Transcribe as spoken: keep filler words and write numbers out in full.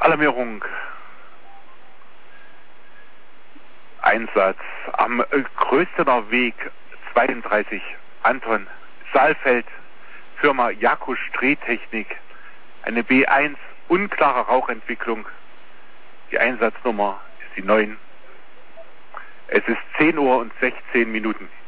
Alarmierung. Einsatz am äh, Größtener Weg zweiunddreißig, Anton Saalfeld, Firma Jakusch Drehtechnik, eine B eins, unklare Rauchentwicklung. Die Einsatznummer ist die neun. Es ist zehn Uhr und sechzehn Minuten.